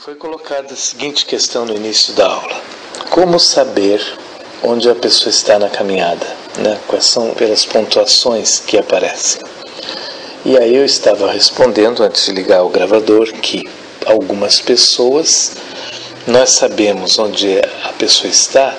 Foi colocada a seguinte questão no início da aula: como saber onde a pessoa está na caminhada, né? Quais são pelas pontuações que aparecem? E aí eu estava respondendo, antes de ligar o gravador, que algumas pessoas, nós sabemos onde a pessoa está,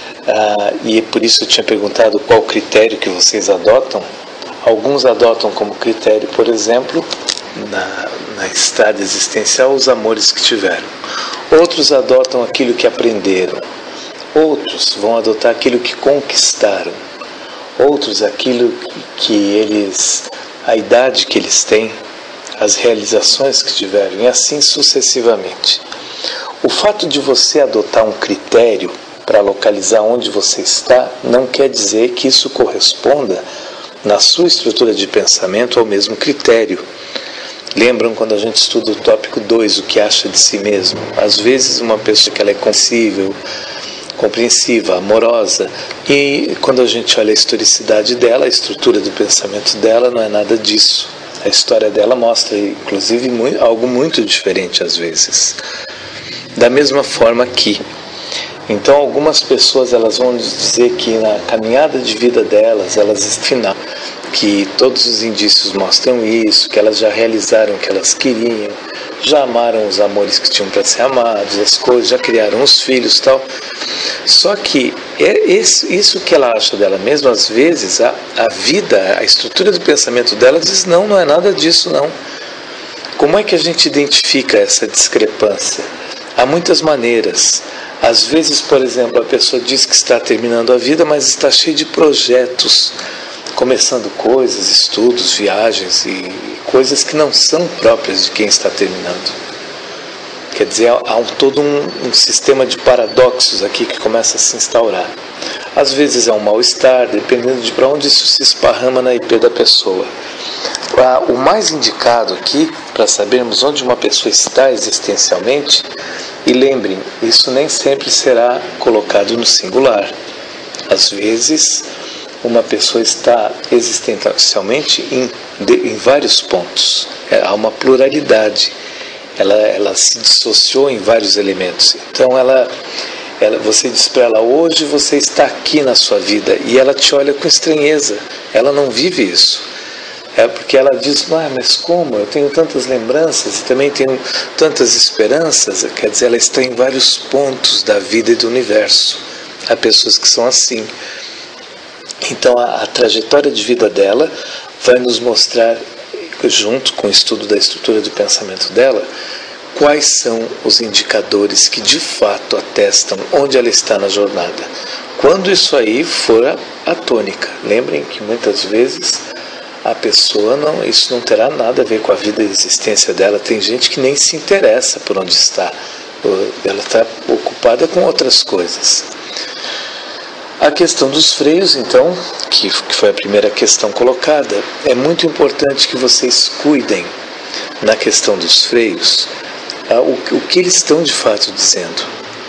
e por isso eu tinha perguntado qual critério que vocês adotam. Alguns adotam como critério, por exemplo, na estrada existencial, os amores que tiveram. Outros adotam aquilo que aprenderam. Outros vão adotar aquilo que conquistaram. Outros aquilo que eles, a idade que eles têm, as realizações que tiveram, e assim sucessivamente. O fato de você adotar um critério para localizar onde você está não quer dizer que isso corresponda na sua estrutura de pensamento ao mesmo critério. Lembram quando a gente estuda o tópico 2, o que acha de si mesmo? Às vezes uma pessoa que ela é compreensiva, amorosa, e quando a gente olha a historicidade dela, a estrutura do pensamento dela não é nada disso. A história dela mostra, inclusive, algo muito diferente às vezes. Da mesma forma aqui. Então algumas pessoas elas vão dizer que na caminhada de vida delas, final, que todos os indícios mostram isso, que elas já realizaram o que elas queriam, já amaram os amores que tinham para ser amados, as coisas, já criaram os filhos e tal. Só que isso que ela acha dela mesma, às vezes a vida, a estrutura do pensamento dela diz não é nada disso não. Como é que a gente identifica essa discrepância? Há muitas maneiras. Às vezes, por exemplo, a pessoa diz que está terminando a vida, mas está cheia de projetos, começando coisas, estudos, viagens e coisas que não são próprias de quem está terminando. Quer dizer, há todo um sistema de paradoxos aqui que começa a se instaurar. Às vezes é um mal-estar, dependendo de para onde isso se esparrama na IP da pessoa. O mais indicado aqui, para sabermos onde uma pessoa está existencialmente, e lembrem, isso nem sempre será colocado no singular. Às vezes, uma pessoa está existencialmente em vários pontos. Há uma pluralidade. Ela se dissociou em vários elementos. Então, você diz para ela, hoje você está aqui na sua vida, e ela te olha com estranheza. Ela não vive isso. Porque ela diz, mas como? Eu tenho tantas lembranças e também tenho tantas esperanças. Quer dizer, ela está em vários pontos da vida e do universo. Há pessoas que são assim. Então, a trajetória de vida dela vai nos mostrar, junto com o estudo da estrutura do pensamento dela, quais são os indicadores que de fato atestam onde ela está na jornada. Quando isso aí for a tônica. Lembrem que muitas vezes a pessoa isso não terá nada a ver com a vida e a existência dela. Tem gente que nem se interessa por onde está. Ela está ocupada com outras coisas. A questão dos freios, então, que foi a primeira questão colocada, é muito importante que vocês cuidem na questão dos freios o que eles estão de fato dizendo.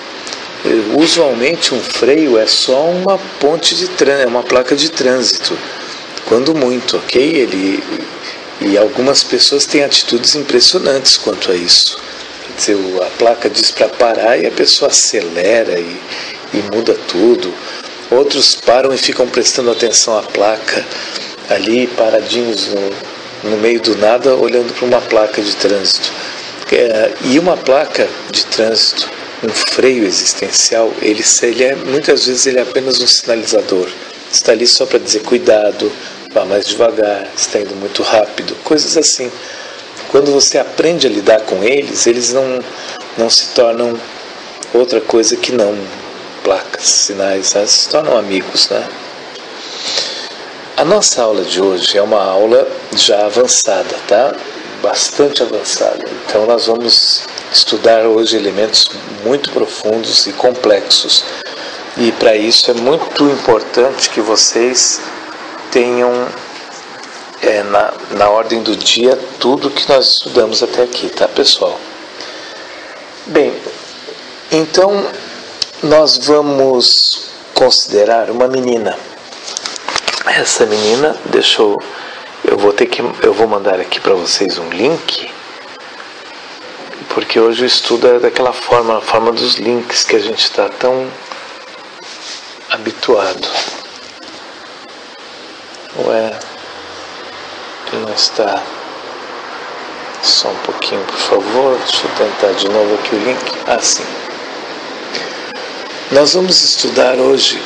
Usualmente um freio é só uma ponte de trânsito, é uma placa de trânsito. Quando muito, ok? E algumas pessoas têm atitudes impressionantes quanto a isso. Quer dizer, a placa diz para parar e a pessoa acelera e muda tudo. Outros param e ficam prestando atenção à placa, ali paradinhos no meio do nada, olhando para uma placa de trânsito. E uma placa de trânsito, um freio existencial, muitas vezes ele é apenas um sinalizador. Está ali só para dizer cuidado, vá mais devagar, está indo muito rápido, coisas assim. Quando você aprende a lidar com eles não se tornam outra coisa que não placas, sinais, se tornam amigos, né? A nossa aula de hoje é uma aula já avançada, tá? Bastante avançada. Então nós vamos estudar hoje elementos muito profundos e complexos. E para isso é muito importante que vocês tenham na ordem do dia tudo que nós estudamos até aqui, tá, pessoal? Bem, então nós vamos considerar uma menina. Essa menina, eu vou mandar aqui para vocês um link porque hoje o estudo é daquela forma, a forma dos links que a gente está tão habituado. Ué, ele não está. Só um pouquinho, por favor. Deixa eu tentar de novo aqui o link. Sim. Nós vamos estudar hoje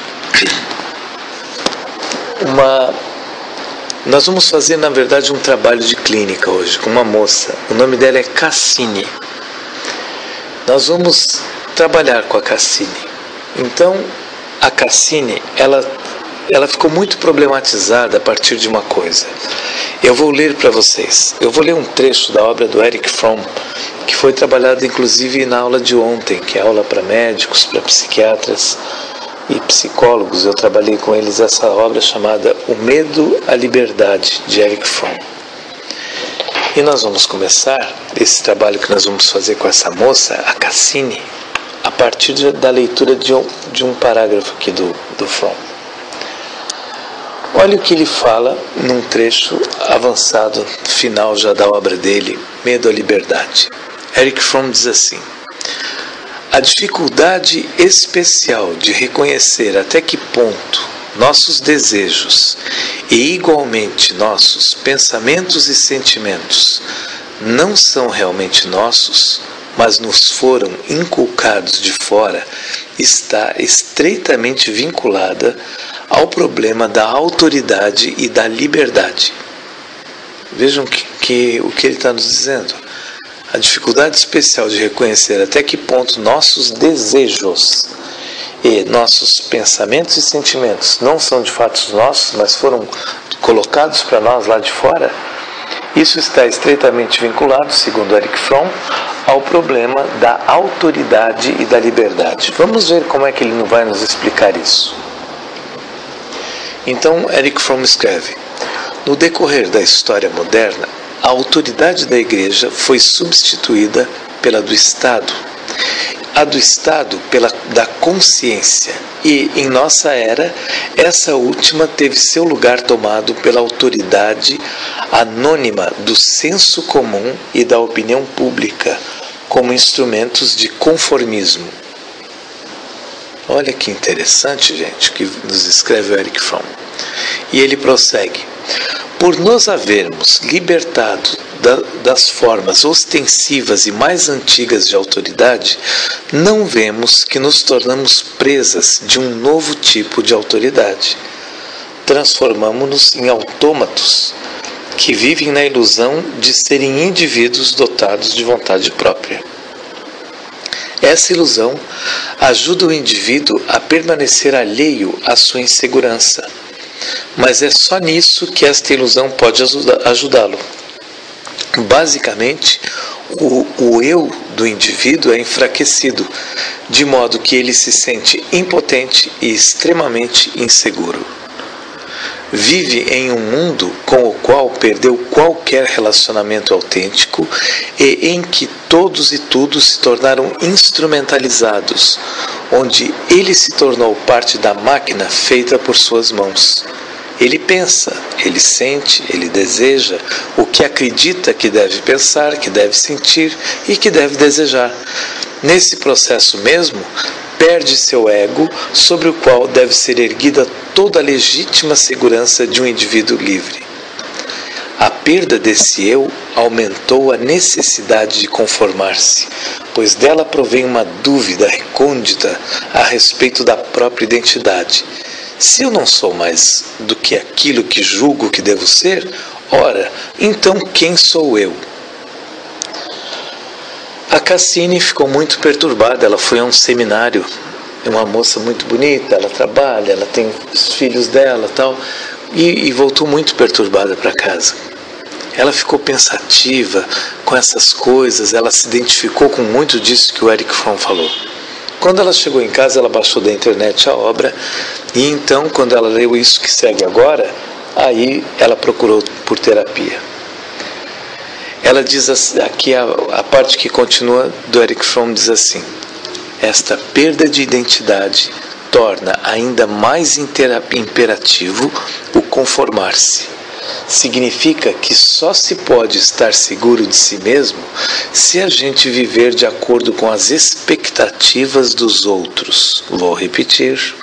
Nós vamos fazer, na verdade, um trabalho de clínica hoje com uma moça. O nome dela é Cassini. Nós vamos trabalhar com a Cassini. Então, a Cassini, ela ficou muito problematizada a partir de uma coisa. Eu vou ler para vocês. Eu vou ler um trecho da obra do Erich Fromm, que foi trabalhado inclusive na aula de ontem, que é aula para médicos, para psiquiatras e psicólogos. Eu trabalhei com eles essa obra chamada O Medo à Liberdade, de Erich Fromm. E nós vamos começar esse trabalho que nós vamos fazer com essa moça, a Cassini, a partir da leitura de um parágrafo aqui do Fromm. Olha o que ele fala num trecho avançado, final já da obra dele, Medo à Liberdade. Erich Fromm diz assim: a dificuldade especial de reconhecer até que ponto nossos desejos e igualmente nossos pensamentos e sentimentos não são realmente nossos, mas nos foram inculcados de fora, está estreitamente vinculada ao problema da autoridade e da liberdade. Vejam o que ele está nos dizendo. A dificuldade especial de reconhecer até que ponto nossos desejos e nossos pensamentos e sentimentos não são de fato nossos, mas foram colocados para nós lá de fora, isso está estreitamente vinculado, segundo Erich Fromm, ao problema da autoridade e da liberdade. Vamos ver como é que ele vai nos explicar isso. Então, Erich Fromm escreve: no decorrer da história moderna, a autoridade da Igreja foi substituída pela do Estado, a do Estado pela da consciência, e, em nossa era, essa última teve seu lugar tomado pela autoridade anônima do senso comum e da opinião pública, como instrumentos de conformismo. Olha que interessante, gente, que nos escreve o Erich Fromm. E ele prossegue: por nos havermos libertado das formas ostensivas e mais antigas de autoridade, não vemos que nos tornamos presas de um novo tipo de autoridade. Transformamo-nos em autômatos que vivem na ilusão de serem indivíduos dotados de vontade própria. Essa ilusão ajuda o indivíduo a permanecer alheio à sua insegurança, mas é só nisso que esta ilusão pode ajudá-lo. Basicamente, o eu do indivíduo é enfraquecido, de modo que ele se sente impotente e extremamente inseguro. Vive em um mundo com o qual perdeu qualquer relacionamento autêntico e em que todos e tudo se tornaram instrumentalizados, onde ele se tornou parte da máquina feita por suas mãos. Ele pensa, ele sente, ele deseja o que acredita que deve pensar, que deve sentir e que deve desejar. Nesse processo mesmo, perde seu ego, sobre o qual deve ser erguida toda a legítima segurança de um indivíduo livre. A perda desse eu aumentou a necessidade de conformar-se, pois dela provém uma dúvida recôndita a respeito da própria identidade. Se eu não sou mais do que aquilo que julgo que devo ser, ora, então quem sou eu? A Cassini ficou muito perturbada. Ela foi a um seminário, é uma moça muito bonita, ela trabalha, ela tem os filhos dela tal, e voltou muito perturbada para casa. Ela ficou pensativa com essas coisas, ela se identificou com muito disso que o Erich Fromm falou. Quando ela chegou em casa, ela baixou da internet a obra, e então, quando ela leu isso que segue agora, aí ela procurou por terapia. Ela diz aqui, a parte que continua do Erich Fromm diz assim: esta perda de identidade torna ainda mais imperativo o conformar-se. significa que só se pode estar seguro de si mesmo se a gente viver de acordo com as expectativas dos outros. Vou repetir.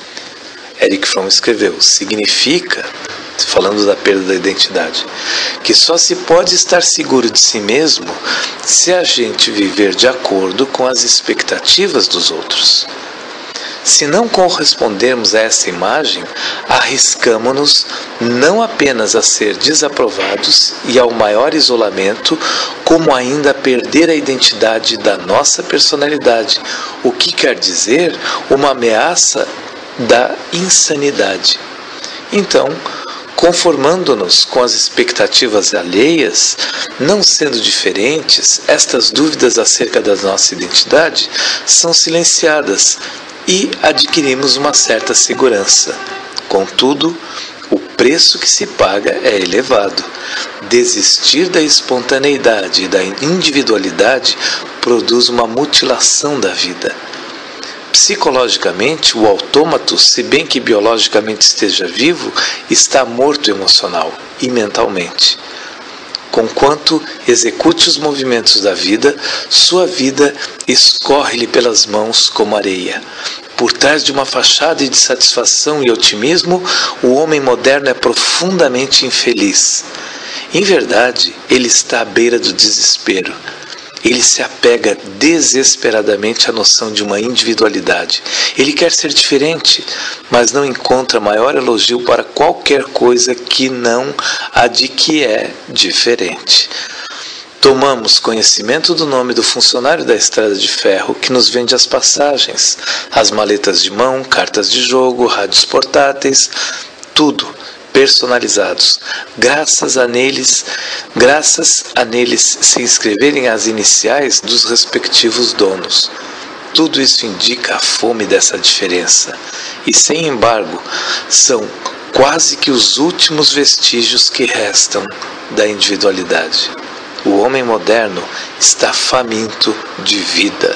Erich Fromm escreveu, significa, falando da perda da identidade, que só se pode estar seguro de si mesmo se a gente viver de acordo com as expectativas dos outros. Se não correspondermos a essa imagem, arriscamo-nos não apenas a ser desaprovados e ao maior isolamento, como ainda a perder a identidade da nossa personalidade, o que quer dizer uma ameaça da insanidade. Então, conformando-nos com as expectativas alheias, não sendo diferentes, estas dúvidas acerca da nossa identidade são silenciadas e adquirimos uma certa segurança. Contudo, o preço que se paga é elevado. Desistir da espontaneidade e da individualidade produz uma mutilação da vida. Psicologicamente, o autômato, se bem que biologicamente esteja vivo, está morto emocional e mentalmente. Conquanto execute os movimentos da vida, sua vida escorre-lhe pelas mãos como areia. Por trás de uma fachada de satisfação e otimismo, o homem moderno é profundamente infeliz. Em verdade, ele está à beira do desespero. Ele se apega desesperadamente à noção de uma individualidade. Ele quer ser diferente, mas não encontra maior elogio para qualquer coisa que não a de que é diferente. Tomamos conhecimento do nome do funcionário da estrada de ferro que nos vende as passagens, as maletas de mão, cartas de jogo, rádios portáteis, tudo personalizados, graças a neles se inscreverem as iniciais dos respectivos donos. Tudo isso indica a fome dessa diferença, e sem embargo, são quase que os últimos vestígios que restam da individualidade. O homem moderno está faminto de vida.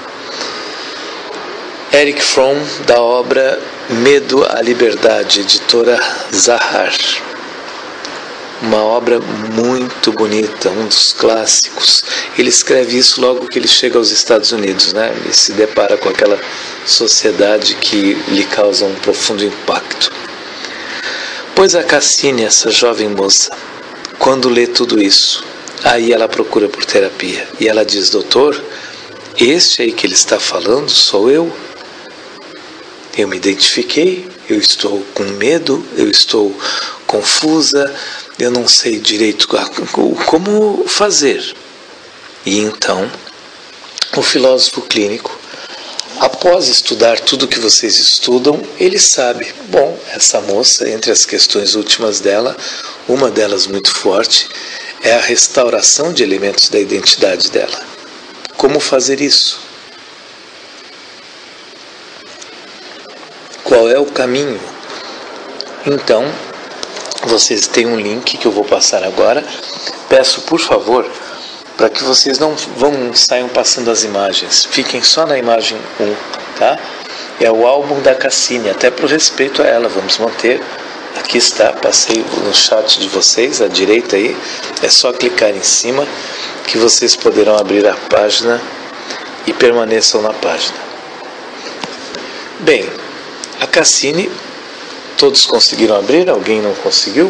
Erich Fromm, da obra Medo à Liberdade, editora Zahar. Uma obra muito bonita, um dos clássicos. Ele escreve isso logo que ele chega aos Estados Unidos, né? Ele se depara com aquela sociedade que lhe causa um profundo impacto. Pois a Cassini, essa jovem moça, quando lê tudo isso, aí ela procura por terapia. E ela diz, doutor, este aí que ele está falando sou eu. Eu me identifiquei, eu estou com medo, eu estou confusa, eu não sei direito como fazer. E então, o filósofo clínico, após estudar tudo que vocês estudam, ele sabe, bom, essa moça, entre as questões últimas dela, uma delas muito forte, é a restauração de elementos da identidade dela. Como fazer isso? Qual é o caminho? Então, vocês têm um link que eu vou passar agora. Peço, por favor, para que vocês não saiam passando as imagens. Fiquem só na imagem 1, tá? É o álbum da Cassini, até por respeito a ela, vamos manter. Aqui está, passei no chat de vocês, à direita aí. É só clicar em cima que vocês poderão abrir a página e permaneçam na página. Bem, a Cassini, todos conseguiram abrir? Alguém não conseguiu?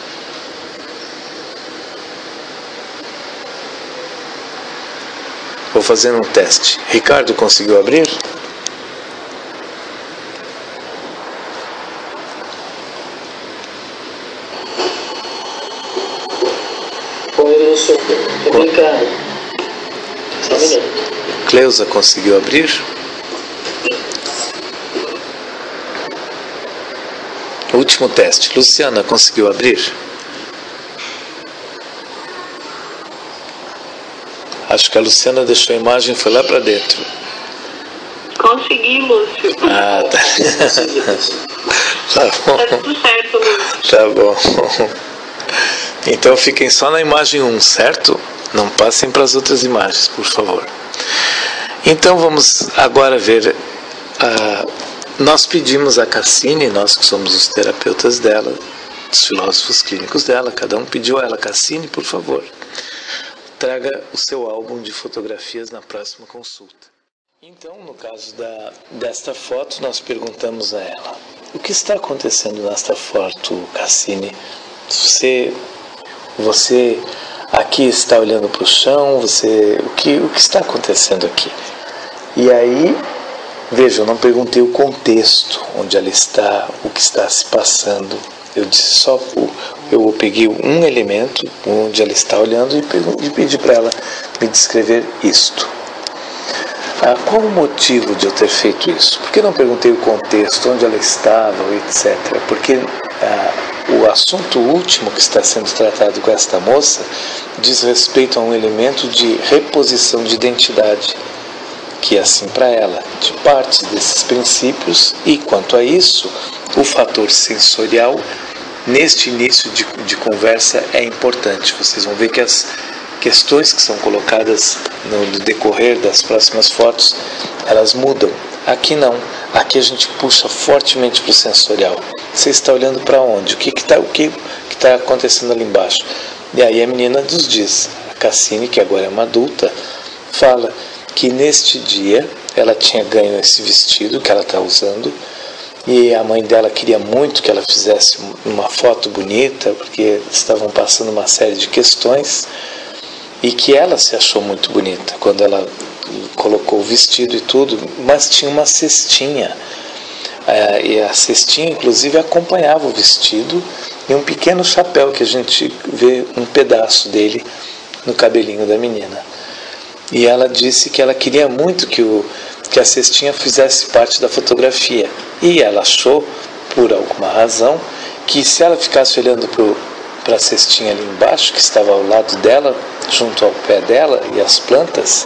Vou fazer um teste. Ricardo conseguiu abrir? Ricardo. Só um minuto. Cleusa conseguiu abrir? Último teste. Luciana conseguiu abrir? Acho que a Luciana deixou a imagem e foi lá para dentro. Consegui, Lúcio. Ah, tá. Tá bom. Tá tudo certo, Lúcio. Tá bom. Então fiquem só na imagem 1, certo? Não passem para as outras imagens, por favor. Então vamos agora ver. Nós pedimos a Cassini, nós que somos os terapeutas dela, dos filósofos clínicos dela. Cada um pediu a ela: Cassini, por favor, traga o seu álbum de fotografias na próxima consulta. Então, no caso desta foto, nós perguntamos a ela: o que está acontecendo nesta foto, Cassini? Você aqui está olhando para o chão, o que está acontecendo aqui? E aí, veja, eu não perguntei o contexto, onde ela está, o que está se passando. Eu disse só, eu peguei um elemento, onde ela está olhando, e pedi para ela me descrever isto. Qual o motivo de eu ter feito isso? Por que não perguntei o contexto, onde ela estava, etc. Porque o assunto último que está sendo tratado com esta moça diz respeito a um elemento de reposição de identidade, que é assim para ela, de partes desses princípios, e quanto a isso, o fator sensorial, neste início de conversa, é importante. Vocês vão ver que as questões que são colocadas no decorrer das próximas fotos, elas mudam. Aqui não. Aqui a gente puxa fortemente para o sensorial. Você está olhando para onde? O que está acontecendo ali embaixo? E aí a menina nos diz, a Cassini, que agora é uma adulta, fala que neste dia ela tinha ganho esse vestido que ela está usando, e a mãe dela queria muito que ela fizesse uma foto bonita, porque estavam passando uma série de questões, e que ela se achou muito bonita quando ela colocou o vestido e tudo, mas tinha uma cestinha, e a cestinha inclusive acompanhava o vestido, e um pequeno chapéu que a gente vê um pedaço dele no cabelinho da menina. E ela disse que ela queria muito que a cestinha fizesse parte da fotografia, e ela achou, por alguma razão, que se ela ficasse olhando para a cestinha ali embaixo, que estava ao lado dela, junto ao pé dela e as plantas,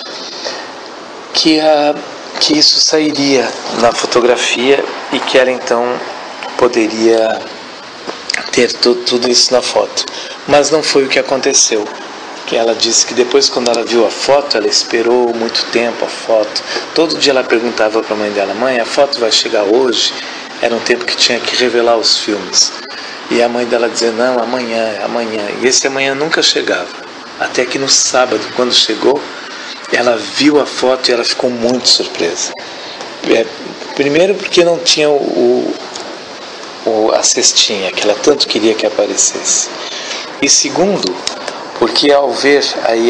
que isso sairia na fotografia, e que ela então poderia ter tudo isso na foto. Mas não foi o que aconteceu. Que ela disse que depois, quando ela viu a foto, ela esperou muito tempo a foto. Todo dia ela perguntava para a mãe dela: mãe, a foto vai chegar hoje? Era um tempo que tinha que revelar os filmes. E a mãe dela dizia: não, amanhã. E esse amanhã nunca chegava. Até que no sábado, quando chegou, ela viu a foto e ela ficou muito surpresa. Primeiro porque não tinha a cestinha, que ela tanto queria que aparecesse. E segundo, porque ao ver aí,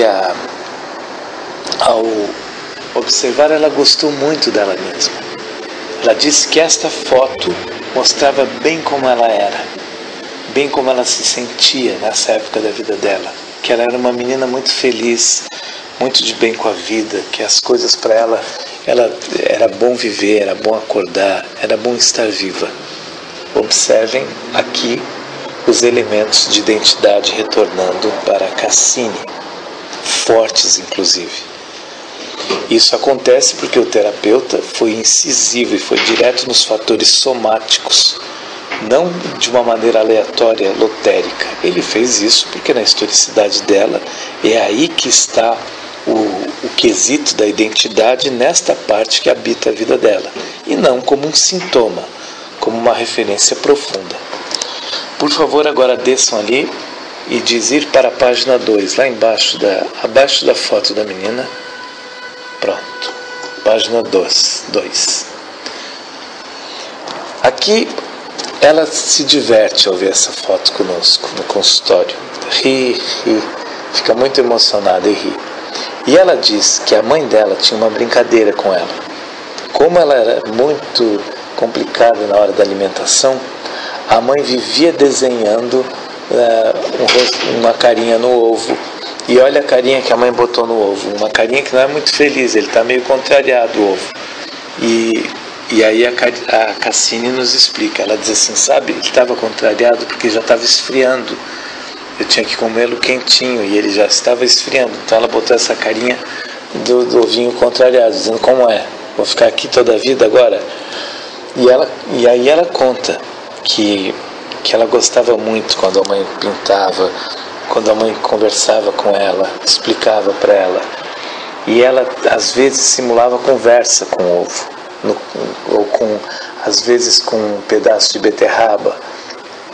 ao observar, ela gostou muito dela mesma. Ela disse que esta foto mostrava bem como ela era, bem como ela se sentia nessa época da vida dela, que ela era uma menina muito feliz, muito de bem com a vida, que as coisas para ela era bom viver, era bom acordar, era bom estar viva. Observem aqui os elementos de identidade retornando para Cassini, fortes inclusive. Isso acontece porque o terapeuta foi incisivo e foi direto nos fatores somáticos, não de uma maneira aleatória, lotérica. Ele fez isso porque na historicidade dela é aí que está o quesito da identidade, nesta parte que habita a vida dela, e não como um sintoma, como uma referência profunda. Por favor, agora desçam ali e diz ir para a página 2, lá embaixo, abaixo da foto da menina. Pronto, página 2. Aqui ela se diverte ao ver essa foto conosco no consultório. Ri, fica muito emocionada e ri. E ela diz que a mãe dela tinha uma brincadeira com ela. Como ela era muito complicada na hora da alimentação, a mãe vivia desenhando uma carinha no ovo. E olha a carinha que a mãe botou no ovo. Uma carinha que não é muito feliz, ele está meio contrariado, o ovo. E aí a Cassini nos explica. Ela diz assim: sabe, ele estava contrariado porque já estava esfriando. Eu tinha que comê-lo quentinho e ele já estava esfriando. Então ela botou essa carinha do ovinho contrariado, dizendo: como é? Vou ficar aqui toda a vida agora? E aí ela conta que ela gostava muito quando a mãe pintava, quando a mãe conversava com ela, explicava para ela. E ela às vezes simulava conversa com o ovo, ou às vezes com um pedaço de beterraba.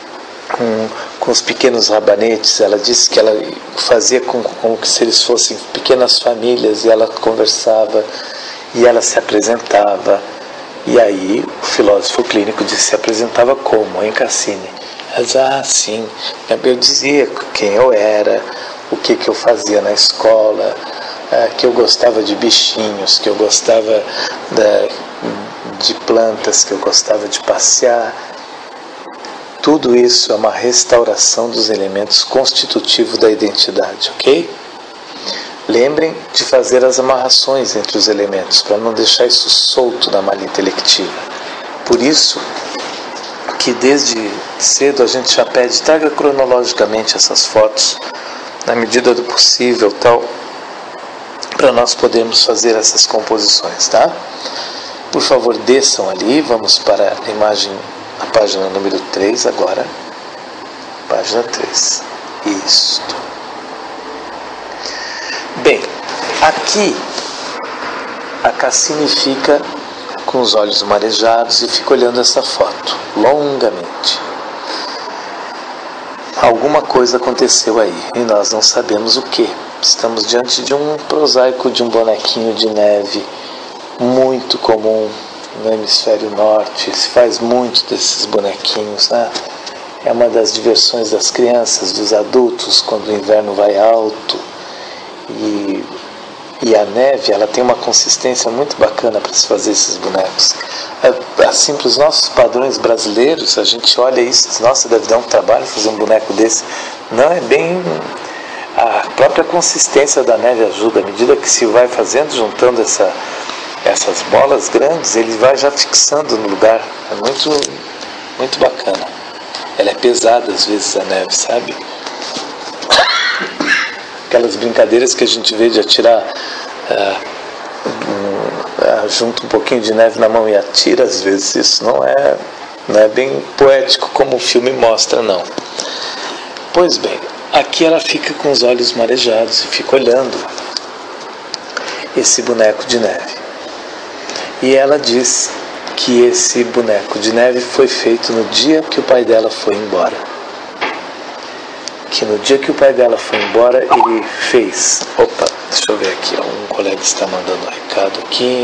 com os pequenos rabanetes. Ela disse que ela fazia como que se eles fossem pequenas famílias, e ela conversava e ela se apresentava. E aí o filósofo clínico disse: se apresentava como, hein, Cassini? Ela disse: sim, eu dizia quem eu era, o que eu fazia na escola, que eu gostava de bichinhos, que eu gostava de plantas, que eu gostava de passear. Tudo isso é uma restauração dos elementos constitutivos da identidade, ok? Lembrem de fazer as amarrações entre os elementos, para não deixar isso solto na malha intelectiva. Por isso que desde cedo a gente já pede: traga cronologicamente essas fotos, na medida do possível, tal, para nós podermos fazer essas composições, tá? Por favor, desçam ali, vamos para a imagem, a página número 3 agora. Página 3. Isto. Bem, aqui a Cassini fica com os olhos marejados e fica olhando essa foto longamente. Alguma coisa aconteceu aí e nós não sabemos o que. Estamos diante de um prosaico, de um bonequinho de neve muito comum no hemisfério norte. Se faz muito desses bonequinhos, né? É uma das diversões das crianças, dos adultos, quando o inverno vai alto. E a neve, ela tem uma consistência muito bacana para se fazer esses bonecos. Assim, para os nossos padrões brasileiros, a gente olha isso e diz: nossa, deve dar um trabalho fazer um boneco desse. Não, é bem... A própria consistência da neve ajuda. À medida que se vai fazendo, juntando essas bolas grandes, ele vai já fixando no lugar. É muito, muito bacana. Ela é pesada às vezes, a neve, sabe? Aquelas brincadeiras que a gente vê de atirar, junta um pouquinho de neve na mão e atira, às vezes isso não é bem poético como o filme mostra, não. Pois bem, aqui ela fica com os olhos marejados e fica olhando esse boneco de neve. E ela diz que esse boneco de neve foi feito no dia que o pai dela foi embora. Que no dia que o pai dela foi embora, ele fez... Opa, deixa eu ver aqui, um colega está mandando um recado aqui.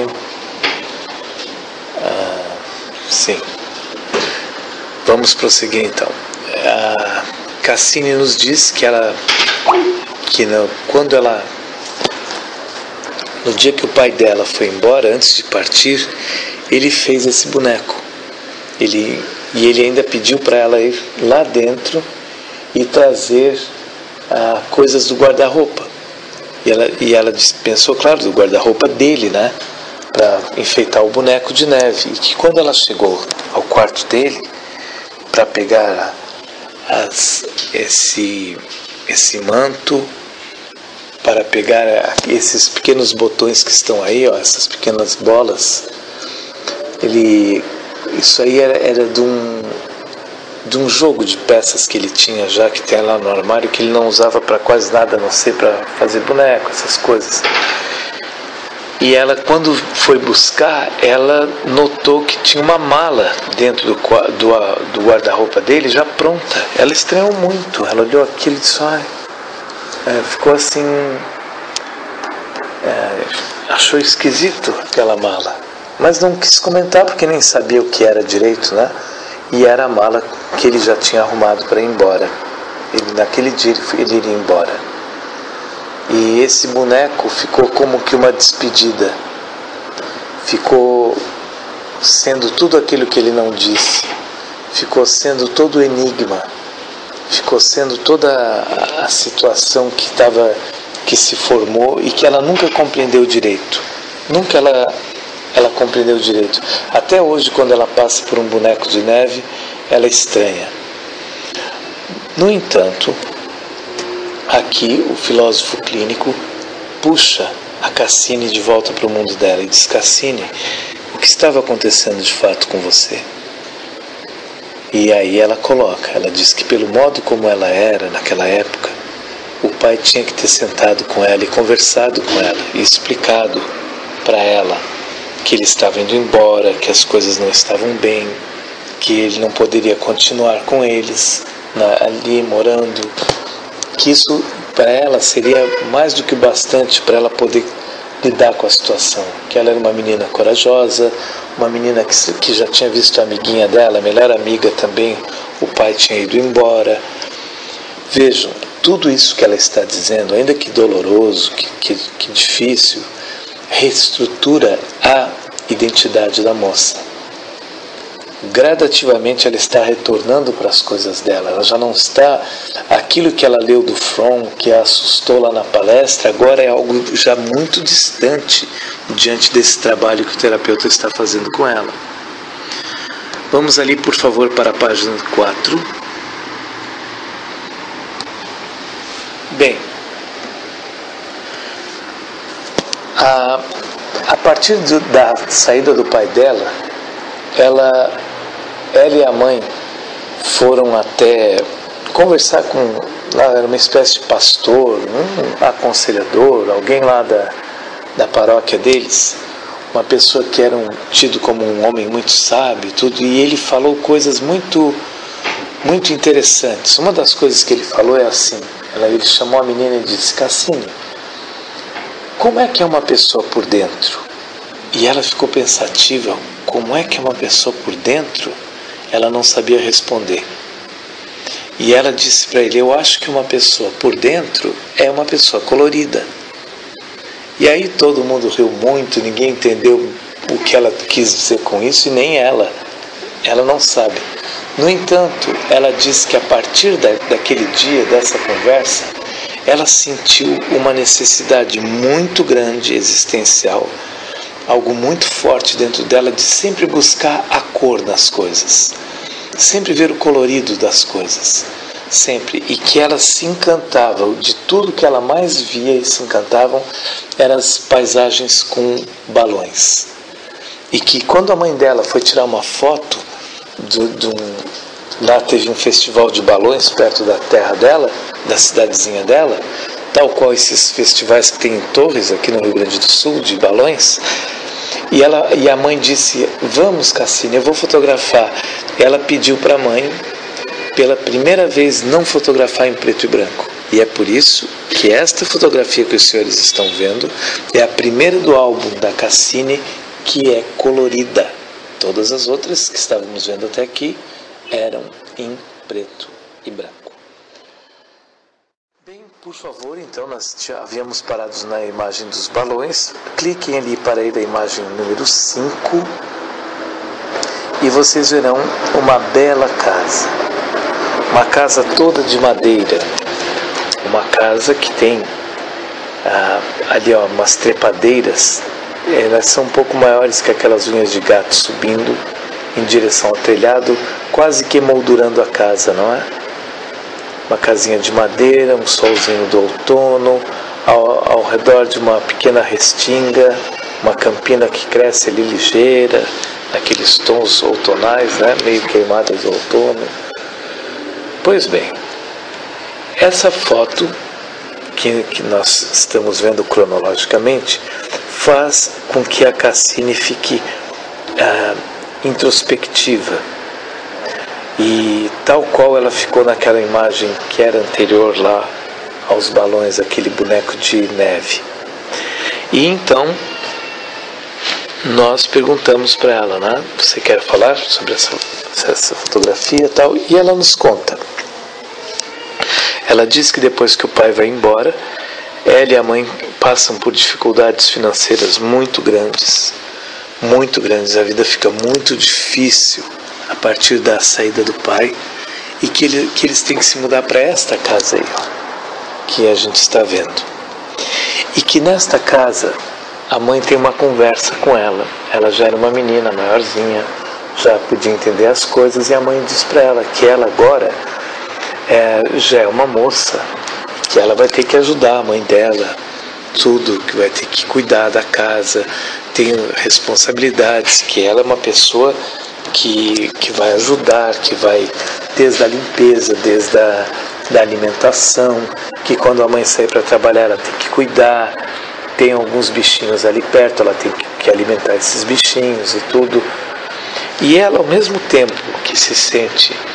Sim. Vamos prosseguir então. A Cassini nos diz que no dia que o pai dela foi embora, antes de partir, ele fez esse boneco. E ele ainda pediu para ela ir lá dentro e trazer coisas do guarda-roupa. E ela pensou, claro, do guarda-roupa dele, né? Para enfeitar o boneco de neve. E que quando ela chegou ao quarto dele, para pegar esse manto, para pegar esses pequenos botões que estão aí, ó, essas pequenas bolas, isso aí era de um jogo de peças que ele tinha já, que tem lá no armário, que ele não usava para quase nada, a não ser para fazer boneco, essas coisas. E ela, quando foi buscar, ela notou que tinha uma mala dentro do guarda-roupa dele, já pronta. Ela estranhou muito, ela olhou aquilo e disse: ficou assim, achou esquisito aquela mala, mas não quis comentar porque nem sabia o que era direito, né? E era a mala que ele já tinha arrumado para ir embora. Naquele dia ele iria embora. E esse boneco ficou como que uma despedida. Ficou sendo tudo aquilo que ele não disse. Ficou sendo todo o enigma. Ficou sendo toda a situação que se formou e que ela nunca compreendeu direito. Nunca ela compreendeu direito. Até hoje, quando ela passa por um boneco de neve, ela estranha. No entanto, aqui o filósofo clínico puxa a Cassini de volta para o mundo dela e diz: Cassini, o que estava acontecendo de fato com você? E aí ela diz que pelo modo como ela era naquela época, o pai tinha que ter sentado com ela e conversado com ela e explicado para ela que ele estava indo embora, que as coisas não estavam bem, que ele não poderia continuar com eles, ali morando, que isso para ela seria mais do que bastante para ela poder lidar com a situação, que ela era uma menina corajosa, uma menina que já tinha visto a amiguinha dela, a melhor amiga também, o pai tinha ido embora. Vejam, tudo isso que ela está dizendo, ainda que doloroso, que difícil, reestrutura a identidade da moça. Gradativamente ela está retornando para as coisas dela, ela já não está aquilo que ela leu do Fromm, que a assustou lá na palestra, agora é algo já muito distante diante desse trabalho que o terapeuta está fazendo com ela. Vamos ali, por favor, para a página 4. Bem, a partir da saída do pai dela, ela e a mãe foram até conversar com, era uma espécie de pastor, um aconselhador, alguém lá da paróquia deles, uma pessoa que era tido como um homem muito sábio, tudo, e ele falou coisas muito, muito interessantes. Uma das coisas que ele falou é assim, ele chamou a menina e disse: Cassini, como é que é uma pessoa por dentro? E ela ficou pensativa, como é que é uma pessoa por dentro? Ela não sabia responder. E ela disse para ele: eu acho que uma pessoa por dentro é uma pessoa colorida. E aí todo mundo riu muito, ninguém entendeu o que ela quis dizer com isso, e nem ela não sabe. No entanto, ela disse que a partir daquele dia, dessa conversa, ela sentiu uma necessidade muito grande, existencial, algo muito forte dentro dela, de sempre buscar a cor nas coisas, sempre ver o colorido das coisas, sempre, e que ela se encantava, de tudo que ela mais via e se encantavam eram as paisagens com balões, e que quando a mãe dela foi tirar uma foto lá teve um festival de balões perto da terra dela, da cidadezinha dela, tal qual esses festivais que tem em Torres, aqui no Rio Grande do Sul, de balões. E a mãe disse: vamos, Cassini, eu vou fotografar. Ela pediu para a mãe, pela primeira vez, não fotografar em preto e branco. E é por isso que esta fotografia que os senhores estão vendo é a primeira do álbum da Cassini que é colorida. Todas as outras que estávamos vendo até aqui eram em preto e branco. Bem, por favor, então, nós já havíamos parado na imagem dos balões. Cliquem ali para ir à imagem número 5 e vocês verão uma bela casa. Uma casa toda de madeira. Uma casa que tem ali umas trepadeiras. Elas são um pouco maiores que aquelas unhas de gato, subindo em direção ao telhado, quase que emoldurando a casa, não é? Uma casinha de madeira, um solzinho do outono, ao redor de uma pequena restinga, uma campina que cresce ali ligeira, naqueles tons outonais, né? Meio queimadas do outono. Pois bem, essa foto que nós estamos vendo cronologicamente faz com que a Cassini fique introspectiva, e tal qual ela ficou naquela imagem que era anterior lá aos balões, aquele boneco de neve. E então nós perguntamos para ela, né? Você quer falar sobre essa fotografia e tal? E ela nos conta. Ela diz que depois que o pai vai embora, ela e a mãe passam por dificuldades financeiras muito grandes, a vida fica muito difícil a partir da saída do pai, e que eles têm que se mudar para esta casa aí, que a gente está vendo. E que nesta casa a mãe tem uma conversa com ela. Ela já era uma menina maiorzinha, já podia entender as coisas, e a mãe diz para ela que ela agora já é uma moça, que ela vai ter que ajudar a mãe dela, tudo, que vai ter que cuidar da casa, tem responsabilidades, que ela é uma pessoa que vai ajudar, que vai desde a limpeza, desde da alimentação, que quando a mãe sair para trabalhar ela tem que cuidar, tem alguns bichinhos ali perto, ela tem que alimentar esses bichinhos e tudo. E ela, ao mesmo tempo que se sente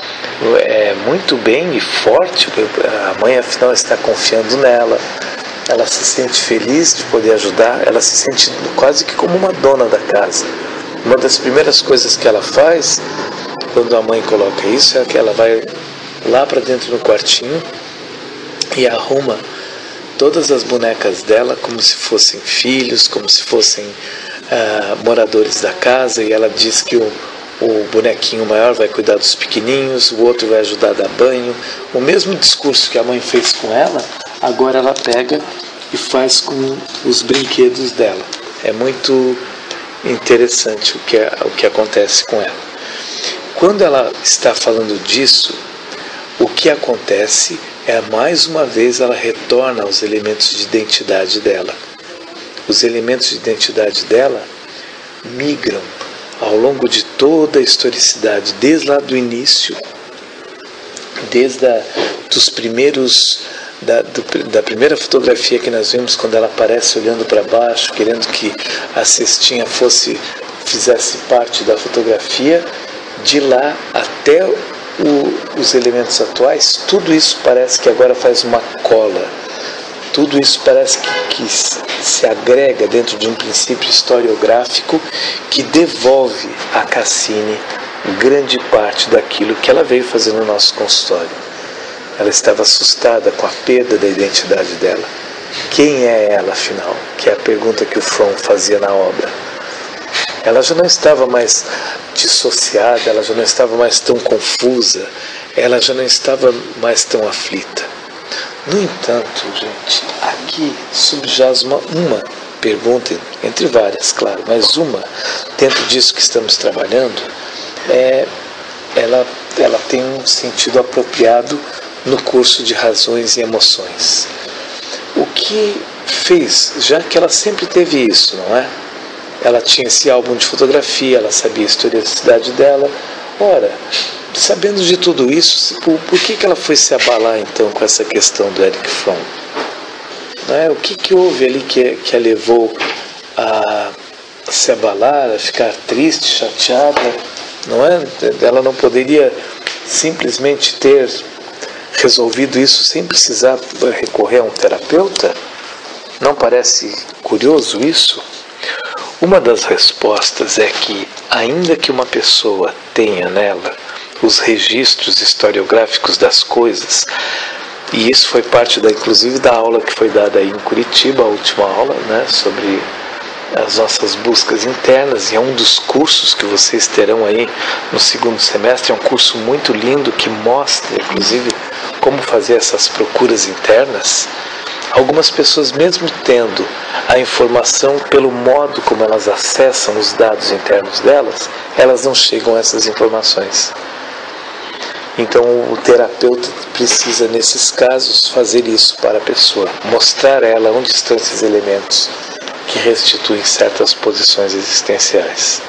muito bem e forte, a mãe afinal está confiando nela, ela se sente feliz de poder ajudar, ela se sente quase que como uma dona da casa. Uma das primeiras coisas que ela faz quando a mãe coloca isso é que ela vai lá para dentro no quartinho e arruma todas as bonecas dela como se fossem filhos, como se fossem moradores da casa, e ela diz que o bonequinho maior vai cuidar dos pequenininhos, o outro vai ajudar a dar banho. O mesmo discurso que a mãe fez com ela, agora ela pega e faz com os brinquedos dela. É muito interessante o que acontece com ela. Quando ela está falando disso, o que acontece é, mais uma vez, ela retorna aos elementos de identidade dela. Os elementos de identidade dela migram ao longo de toda a historicidade, desde lá do início, desde dos primeiros, da primeira fotografia que nós vimos, quando ela aparece olhando para baixo, querendo que a cestinha fizesse parte da fotografia, de lá até os elementos atuais, tudo isso parece que agora faz uma cola. Tudo isso parece que se agrega dentro de um princípio historiográfico que devolve a Cassini grande parte daquilo que ela veio fazer no nosso consultório. Ela estava assustada com a perda da identidade dela. Quem é ela, afinal? Que é a pergunta que o Fromm fazia na obra. Ela já não estava mais dissociada, ela já não estava mais tão confusa, ela já não estava mais tão aflita. No entanto, gente, aqui subjaz uma pergunta, entre várias, claro, mas uma, dentro disso que estamos trabalhando, ela tem um sentido apropriado no curso de Razões e Emoções. O que fez, já que ela sempre teve isso, não é? Ela tinha esse álbum de fotografia, ela sabia a historicidade dela. Ora, sabendo de tudo isso, por que ela foi se abalar então com essa questão do Erich Fromm? Não é? O que houve ali que a levou a se abalar, a ficar triste, chateada? Não é? Ela não poderia simplesmente ter resolvido isso sem precisar recorrer a um terapeuta? Não parece curioso isso? Uma das respostas é que, ainda que uma pessoa tenha nela os registros historiográficos das coisas, e isso foi parte inclusive da aula que foi dada aí em Curitiba, a última aula, né, sobre as nossas buscas internas, e é um dos cursos que vocês terão aí no segundo semestre. É um curso muito lindo que mostra, inclusive, como fazer essas procuras internas. Algumas pessoas, mesmo tendo a informação pelo modo como elas acessam os dados internos delas, elas não chegam a essas informações. Então o terapeuta precisa, nesses casos, fazer isso para a pessoa, mostrar a ela onde estão esses elementos que restituem certas posições existenciais.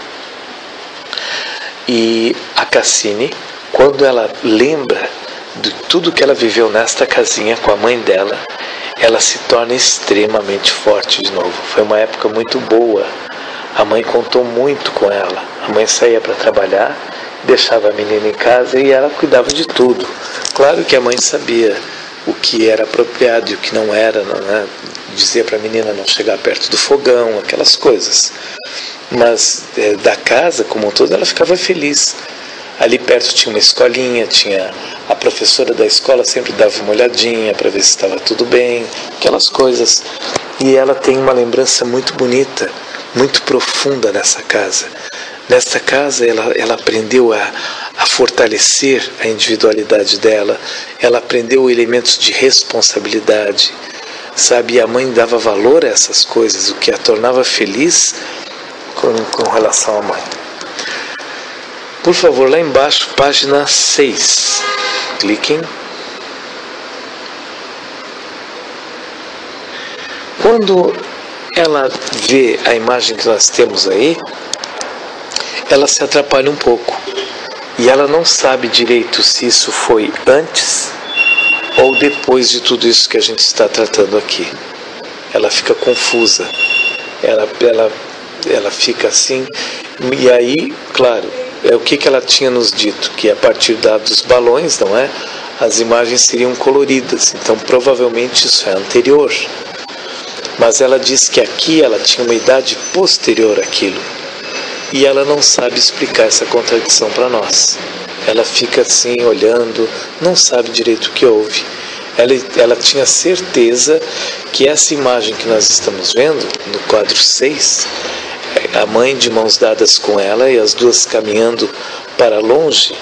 E a Cassini, quando ela lembra de tudo que ela viveu nesta casinha com a mãe dela, ela se torna extremamente forte de novo. Foi uma época muito boa. A mãe contou muito com ela. A mãe saía para trabalhar, deixava a menina em casa e ela cuidava de tudo. Claro que a mãe sabia o que era apropriado e o que não era, né? Dizia para a menina não chegar perto do fogão, aquelas coisas. Mas da casa como um todo ela ficava feliz. Ali perto tinha uma escolinha, tinha a professora da escola, sempre dava uma olhadinha para ver se estava tudo bem, aquelas coisas. E ela tem uma lembrança muito bonita, muito profunda nessa casa. Nesta casa ela aprendeu a fortalecer a individualidade dela, ela aprendeu elementos de responsabilidade, sabe? E a mãe dava valor a essas coisas, o que a tornava feliz com relação à mãe. Por favor, lá embaixo, página 6. Cliquem. Quando ela vê a imagem que nós temos aí, ela se atrapalha um pouco. E ela não sabe direito se isso foi antes ou depois de tudo isso que a gente está tratando aqui. Ela fica confusa. Ela fica assim. E aí, claro, o que ela tinha nos dito, que a partir dos balões, não é? As imagens seriam coloridas, então provavelmente isso é anterior. Mas ela diz que aqui ela tinha uma idade posterior àquilo. E ela não sabe explicar essa contradição para nós. Ela fica assim olhando, não sabe direito o que houve. Ela tinha certeza que essa imagem que nós estamos vendo, no quadro 6, a mãe de mãos dadas com ela e as duas caminhando para longe,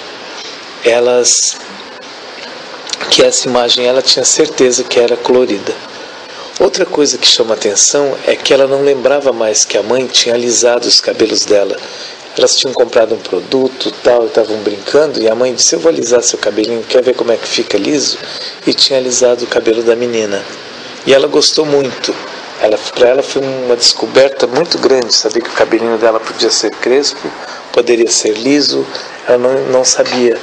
que essa imagem ela tinha certeza que era colorida. Outra coisa que chama atenção é que ela não lembrava mais que a mãe tinha alisado os cabelos dela. Elas tinham comprado um produto tal, e estavam brincando, e a mãe disse: eu vou alisar seu cabelinho, quer ver como é que fica liso? E tinha alisado o cabelo da menina. E ela gostou muito. Para ela foi uma descoberta muito grande, saber que o cabelinho dela podia ser crespo, poderia ser liso, ela não sabia.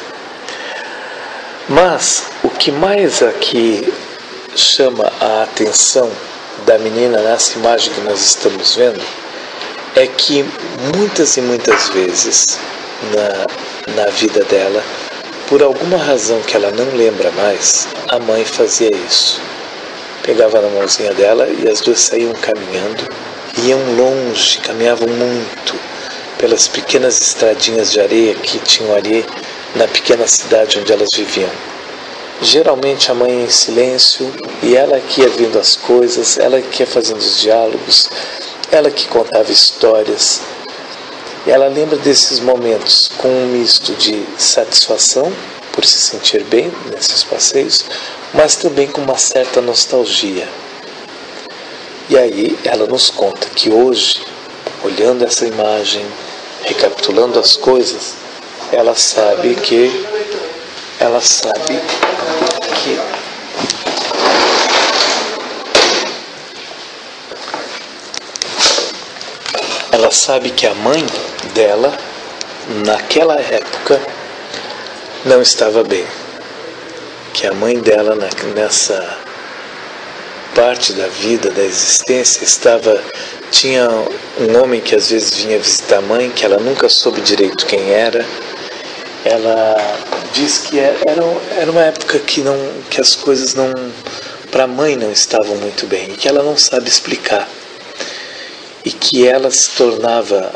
Mas o que mais aqui chama a atenção da menina nessa imagem que nós estamos vendo é que muitas e muitas vezes na vida dela, por alguma razão que ela não lembra mais, a mãe fazia isso. Pegava na mãozinha dela e as duas saíam caminhando, iam longe, caminhavam muito pelas pequenas estradinhas de areia que tinham ali na pequena cidade onde elas viviam. Geralmente a mãe em silêncio, e ela que ia vendo as coisas, ela que ia fazendo os diálogos, ela que contava histórias. Ela lembra desses momentos com um misto de satisfação por se sentir bem nesses passeios, mas também com uma certa nostalgia. E aí ela nos conta que hoje, olhando essa imagem, recapitulando as coisas, ela sabe que a mãe dela, naquela época, não estava bem. Que a mãe dela, nessa parte da vida, da existência, tinha um homem que às vezes vinha visitar a mãe, que ela nunca soube direito quem era. Ela diz que era uma época que as coisas para a mãe não estavam muito bem, e que ela não sabe explicar. E que ela se tornava,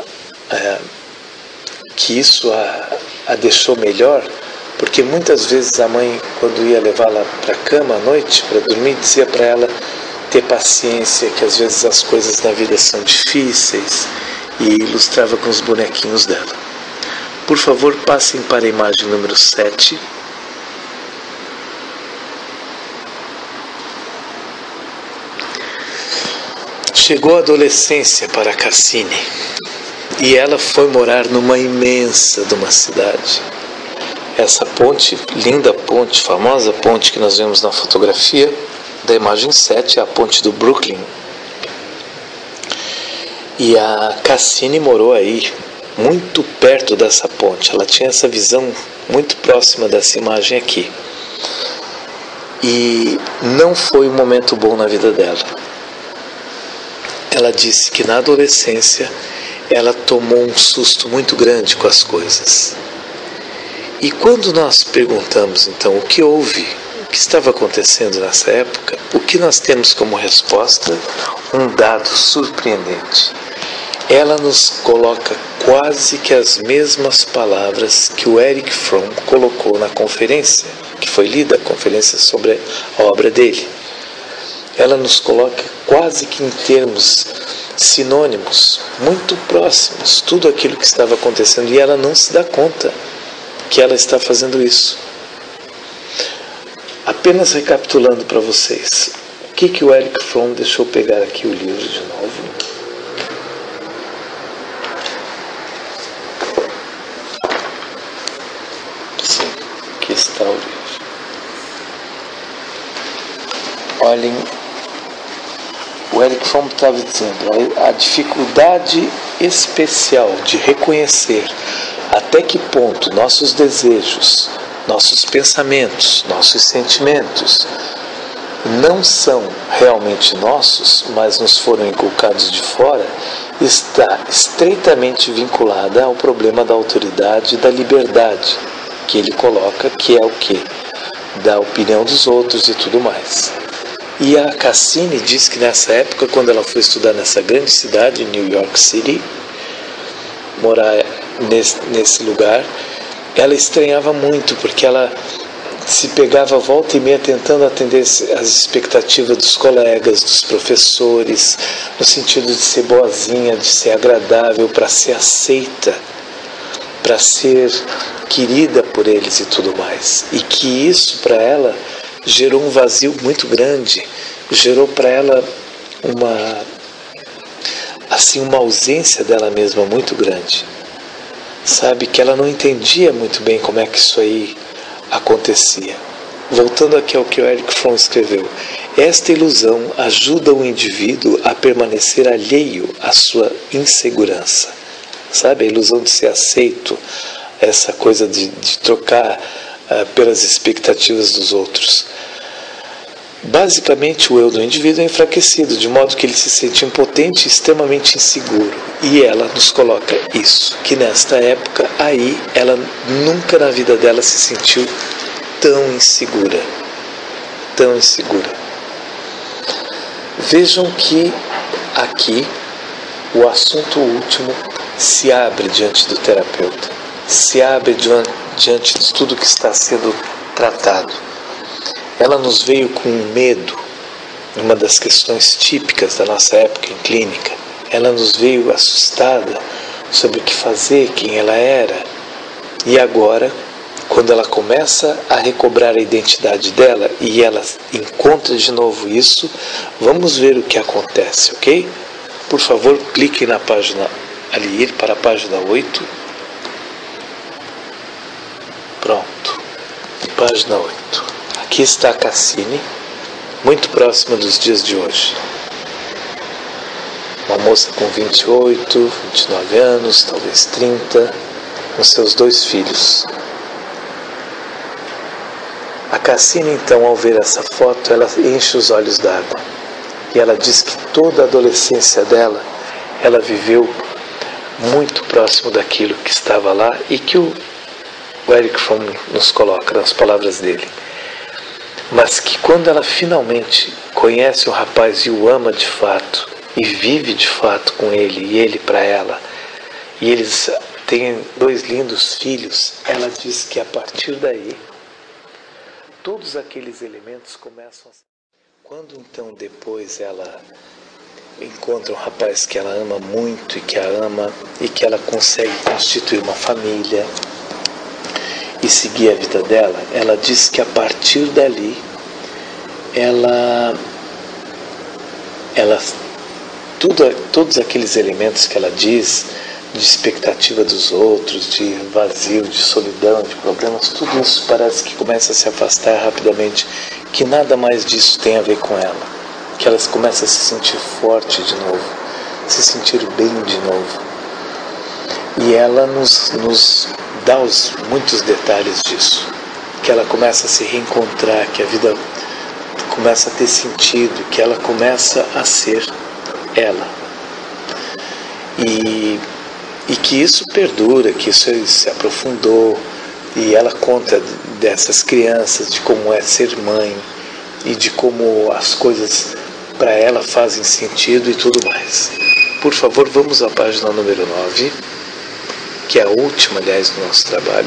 que isso a deixou melhor, porque muitas vezes a mãe, quando ia levá-la para a cama à noite, para dormir, dizia para ela ter paciência, que às vezes as coisas na vida são difíceis, e ilustrava com os bonequinhos dela. Por favor, passem para a imagem número 7. Chegou a adolescência para Cassini e ela foi morar numa imensa de uma cidade. Essa ponte, linda ponte, famosa ponte que nós vemos na fotografia da imagem 7, é a ponte do Brooklyn. E a Cassini morou aí, muito perto dessa ponte. Ela tinha essa visão muito próxima dessa imagem aqui. E não foi um momento bom na vida dela. Ela disse que na adolescência ela tomou um susto muito grande com as coisas. E quando nós perguntamos então o que houve, o que estava acontecendo nessa época, o que nós temos como resposta? Um dado surpreendente. Ela nos coloca quase que as mesmas palavras que o Erich Fromm colocou na conferência, que foi lida, a conferência sobre a obra dele. Ela nos coloca quase que em termos sinônimos, muito próximos, tudo aquilo que estava acontecendo, e ela não se dá conta que ela está fazendo isso. Apenas recapitulando para vocês, o que o Erich Fromm, deixa eu pegar aqui o livro de novo. Sim, aqui está o livro. Olhem, o Erich Fromm estava dizendo a dificuldade especial de reconhecer até que ponto nossos desejos, nossos pensamentos, nossos sentimentos não são realmente nossos, mas nos foram inculcados de fora, está estreitamente vinculada ao problema da autoridade e da liberdade, que ele coloca, que é o quê? Da opinião dos outros e tudo mais. E a Cassini diz que nessa época, quando ela foi estudar nessa grande cidade, New York City, morar nesse lugar, ela estranhava muito, porque ela se pegava volta e meia tentando atender as expectativas dos colegas, dos professores, no sentido de ser boazinha, de ser agradável, para ser aceita, para ser querida por eles e tudo mais. E que isso para ela gerou um vazio muito grande, gerou para ela uma ausência dela mesma muito grande. Sabe, que ela não entendia muito bem como é que isso aí acontecia. Voltando aqui ao que o Erich Fromm escreveu, esta ilusão ajuda o indivíduo a permanecer alheio à sua insegurança. Sabe, a ilusão de ser aceito, essa coisa de trocar pelas expectativas dos outros. Basicamente, o eu do indivíduo é enfraquecido, de modo que ele se sente impotente e extremamente inseguro. E ela nos coloca isso, que nesta época, aí, ela nunca na vida dela se sentiu tão insegura. Tão insegura. Vejam que aqui o assunto último se abre diante do terapeuta, se abre diante de tudo que está sendo tratado. Ela nos veio com medo, uma das questões típicas da nossa época em clínica. Ela nos veio assustada sobre o que fazer, quem ela era. E agora, quando ela começa a recobrar a identidade dela e ela encontra de novo isso, vamos ver o que acontece, ok? Por favor, clique na página ali, ir para a página 8. Pronto, página 8. Aqui está a Cassini, muito próxima dos dias de hoje. Uma moça com 28, 29 anos, talvez 30, com seus 2 filhos. A Cassini, então, ao ver essa foto, ela enche os olhos d'água. E ela diz que toda a adolescência dela, ela viveu muito próximo daquilo que estava lá e que o Erich Fromm nos coloca nas palavras dele. Mas que quando ela finalmente conhece o rapaz e o ama de fato, e vive de fato com ele, e ele para ela, e eles têm 2 lindos filhos, ela diz que a partir daí, todos aqueles elementos começam a... Quando então depois ela encontra um rapaz que ela ama muito, e que a ama, e que ela consegue constituir uma família, e seguir a vida dela, ela diz que a partir dali, todos aqueles elementos que ela diz, de expectativa dos outros, de vazio, de solidão, de problemas, tudo isso parece que começa a se afastar rapidamente, que nada mais disso tem a ver com ela, que ela começa a se sentir forte de novo, se sentir bem de novo. E ela nos dá muitos detalhes disso, que ela começa a se reencontrar, que a vida começa a ter sentido, que ela começa a ser ela. E que isso perdura, que isso se aprofundou, e ela conta dessas crianças, de como é ser mãe, e de como as coisas para ela fazem sentido e tudo mais. Por favor, vamos à página número 9. Que é a última, aliás, do nosso trabalho.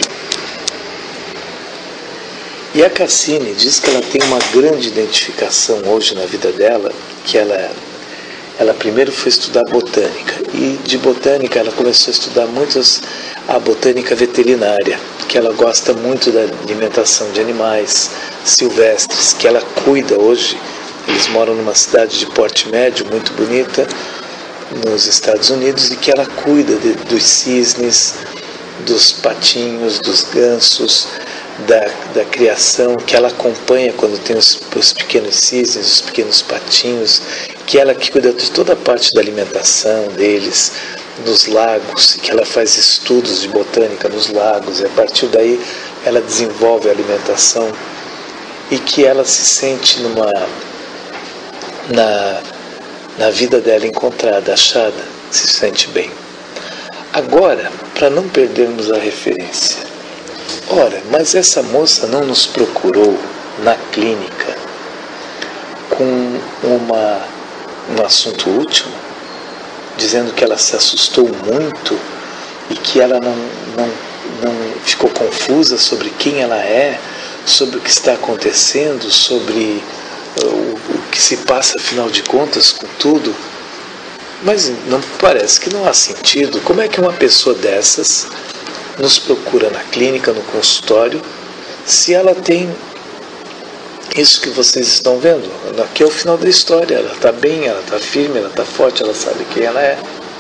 E a Cassini diz que ela tem uma grande identificação hoje na vida dela, que ela primeiro foi estudar botânica, e de botânica ela começou a estudar a botânica veterinária, que ela gosta muito da alimentação de animais silvestres, que ela cuida hoje. Eles moram numa cidade de porte médio, muito bonita, nos Estados Unidos, e que ela cuida dos cisnes, dos patinhos, dos gansos, da criação, que ela acompanha quando tem os pequenos cisnes, os pequenos patinhos, que ela que cuida de toda a parte da alimentação deles, nos lagos, que ela faz estudos de botânica nos lagos, e a partir daí ela desenvolve a alimentação, e que ela se sente na vida dela encontrada, achada, se sente bem. Agora, para não perdermos a referência, ora, mas essa moça não nos procurou na clínica com um assunto último, dizendo que ela se assustou muito e que ela não ficou confusa sobre quem ela é, sobre o que está acontecendo, sobre o que se passa, afinal de contas, com tudo. Mas não parece que não há sentido. Como é que uma pessoa dessas nos procura na clínica, no consultório, se ela tem isso que vocês estão vendo? Aqui é o final da história. Ela está bem, ela está firme, ela está forte, ela sabe quem ela é.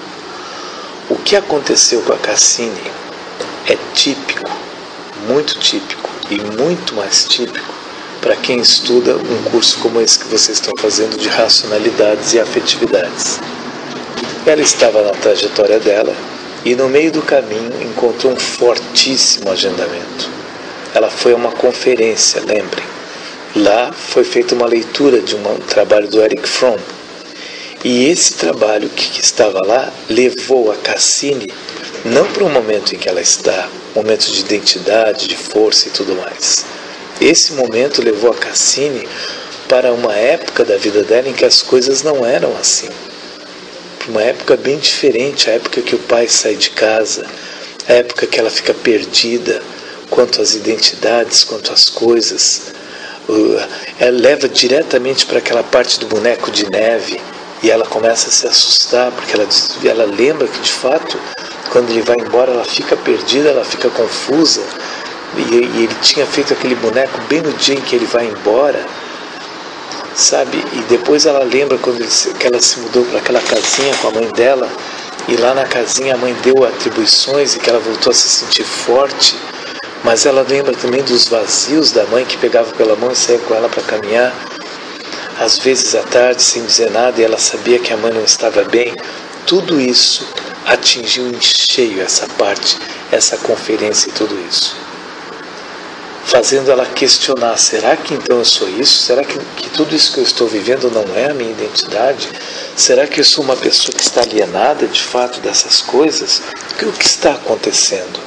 O que aconteceu com a Cassini é típico, muito típico e muito mais típico para quem estuda um curso como esse que vocês estão fazendo de racionalidades e afetividades. Ela estava na trajetória dela e no meio do caminho encontrou um fortíssimo agendamento. Ela foi a uma conferência, lembrem. Lá foi feita uma leitura de um trabalho do Erich Fromm. E esse trabalho que estava lá levou a Cassini não para o momento em que ela está, momento de identidade, de força e tudo mais. Esse momento levou a Cassini para uma época da vida dela em que as coisas não eram assim. Uma época bem diferente, a época que o pai sai de casa, a época que ela fica perdida quanto às identidades, quanto às coisas. Ela leva diretamente para aquela parte do boneco de neve e ela começa a se assustar, porque ela lembra que de fato, quando ele vai embora, ela fica perdida, ela fica confusa, e ele tinha feito aquele boneco bem no dia em que ele vai embora, sabe? E depois ela lembra que ela se mudou para aquela casinha com a mãe dela, e lá na casinha a mãe deu atribuições e que ela voltou a se sentir forte, mas ela lembra também dos vazios da mãe que pegava pela mão e saía com ela para caminhar, às vezes à tarde sem dizer nada, e ela sabia que a mãe não estava bem. Tudo isso atingiu em cheio essa parte, essa conferência e tudo isso, fazendo ela questionar: será que então eu sou isso? Será que tudo isso que eu estou vivendo não é a minha identidade? Será que eu sou uma pessoa que está alienada de fato dessas coisas? O que está acontecendo?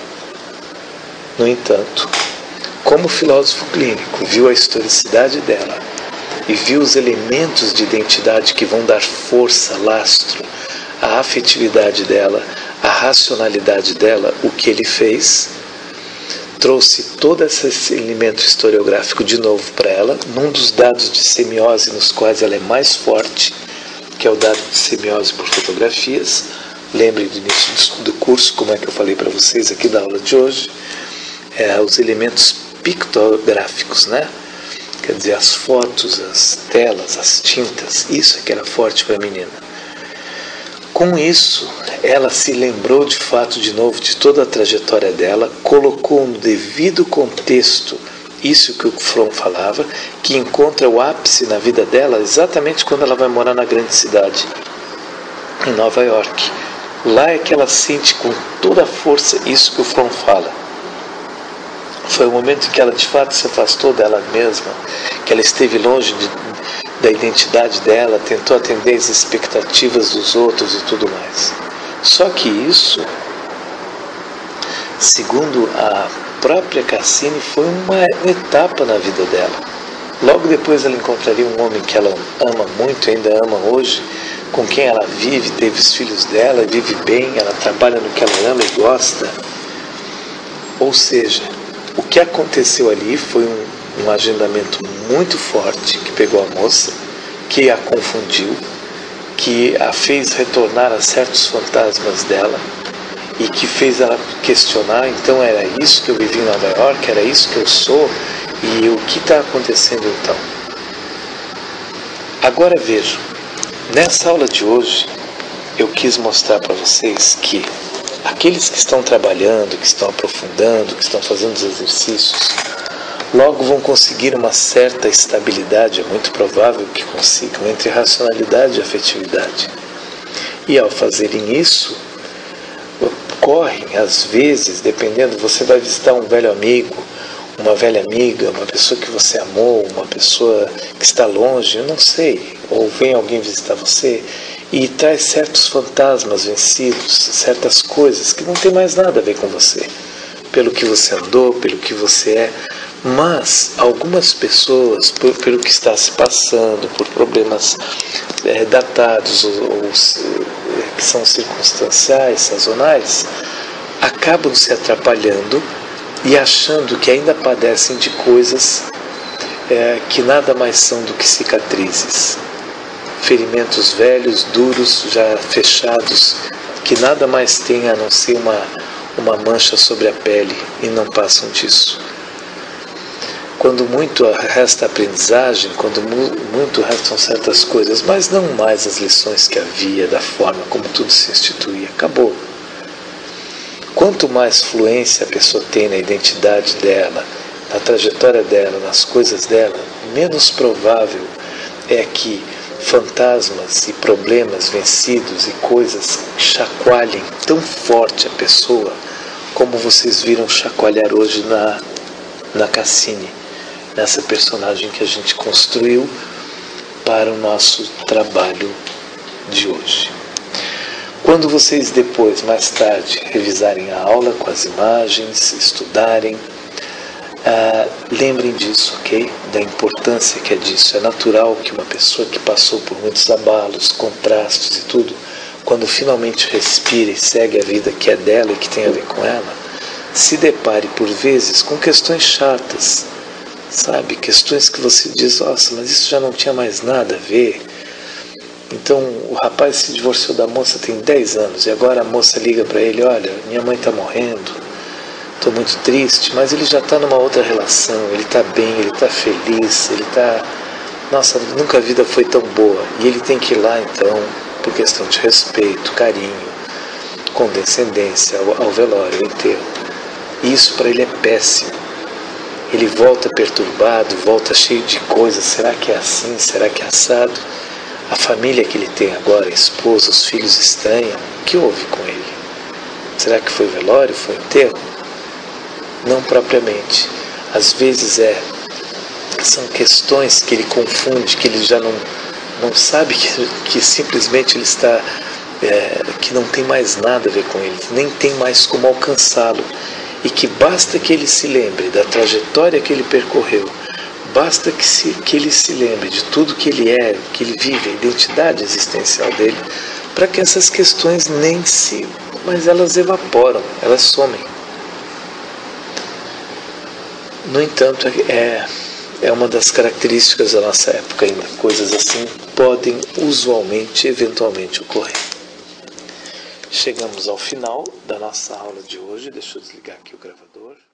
No entanto, como filósofo clínico, viu a historicidade dela e viu os elementos de identidade que vão dar força, lastro, à afetividade dela, à racionalidade dela, o que ele fez? Trouxe todo esse elemento historiográfico de novo para ela, num dos dados de semiose nos quais ela é mais forte, que é o dado de semiose por fotografias. Lembrem do início do curso, como é que eu falei para vocês aqui da aula de hoje, os elementos pictográficos, né? Quer dizer, as fotos, as telas, as tintas, isso é que era forte para a menina. Com isso, ela se lembrou de fato de novo de toda a trajetória dela, colocou no devido contexto isso que o Fromm falava, que encontra o ápice na vida dela exatamente quando ela vai morar na grande cidade, em Nova York. Lá é que ela sente com toda a força isso que o Fromm fala. Foi o momento em que ela de fato se afastou dela mesma, que ela esteve longe da identidade dela, tentou atender às expectativas dos outros e tudo mais. Só que isso, segundo a própria Cassini, foi uma etapa na vida dela. Logo depois ela encontraria um homem que ela ama muito, ainda ama hoje, com quem ela vive, teve os filhos dela, vive bem, ela trabalha no que ela ama e gosta. Ou seja, o que aconteceu ali foi um agendamento muito forte que pegou a moça, que a confundiu, que a fez retornar a certos fantasmas dela e que fez ela questionar: então era isso que eu vivi em Nova York, era isso que eu sou, e o que está acontecendo então? Agora vejam, nessa aula de hoje eu quis mostrar para vocês que aqueles que estão trabalhando, que estão aprofundando, que estão fazendo os exercícios, logo vão conseguir uma certa estabilidade, é muito provável que consigam, entre racionalidade e afetividade. E ao fazerem isso, ocorrem, às vezes, dependendo, você vai visitar um velho amigo, uma velha amiga, uma pessoa que você amou, uma pessoa que está longe, eu não sei, ou vem alguém visitar você, e traz certos fantasmas vencidos, certas coisas que não tem mais nada a ver com você, pelo que você andou, pelo que você é. Mas algumas pessoas, pelo que está se passando, por problemas datados ou que são circunstanciais, sazonais, acabam se atrapalhando e achando que ainda padecem de coisas que nada mais são do que cicatrizes. Ferimentos velhos, duros, já fechados, que nada mais têm a não ser uma mancha sobre a pele e não passam disso. Quando muito resta aprendizagem, quando muito restam certas coisas, mas não mais as lições que havia, da forma como tudo se instituía, acabou. Quanto mais fluência a pessoa tem na identidade dela, na trajetória dela, nas coisas dela, menos provável é que fantasmas e problemas vencidos e coisas chacoalhem tão forte a pessoa como vocês viram chacoalhar hoje na Cassini, nessa personagem que a gente construiu para o nosso trabalho de hoje. Quando vocês depois, mais tarde, revisarem a aula com as imagens, estudarem, lembrem disso, ok? Da importância que é disso. É natural que uma pessoa que passou por muitos abalos, contrastes e tudo, quando finalmente respira e segue a vida que é dela e que tem a ver com ela, se depare por vezes com questões chatas, sabe? Questões que você diz, nossa, mas isso já não tinha mais nada a ver. Então o rapaz se divorciou da moça tem 10 anos e agora a moça liga para ele, olha, minha mãe está morrendo, estou muito triste, mas ele já está numa outra relação, ele está bem, ele está feliz, ele está... Nossa, nunca a vida foi tão boa. E ele tem que ir lá então, por questão de respeito, carinho, condescendência ao velório, ao enterro. E isso para ele é péssimo. Ele volta perturbado, volta cheio de coisas, será que é assim, será que é assado? A família que ele tem agora, a esposa, os filhos estranham, o que houve com ele? Será que foi velório, foi enterro? Não propriamente. Às vezes são questões que ele confunde, que ele já não sabe que simplesmente ele está, que não tem mais nada a ver com ele, nem tem mais como alcançá-lo. E que basta que ele se lembre da trajetória que ele percorreu, basta que ele se lembre de tudo que ele é, que ele vive, a identidade existencial dele, para que essas questões mas elas evaporam, elas somem. No entanto, é uma das características da nossa época ainda. Coisas assim podem usualmente, eventualmente ocorrer. Chegamos ao final da nossa aula de hoje. Deixa eu desligar aqui o gravador.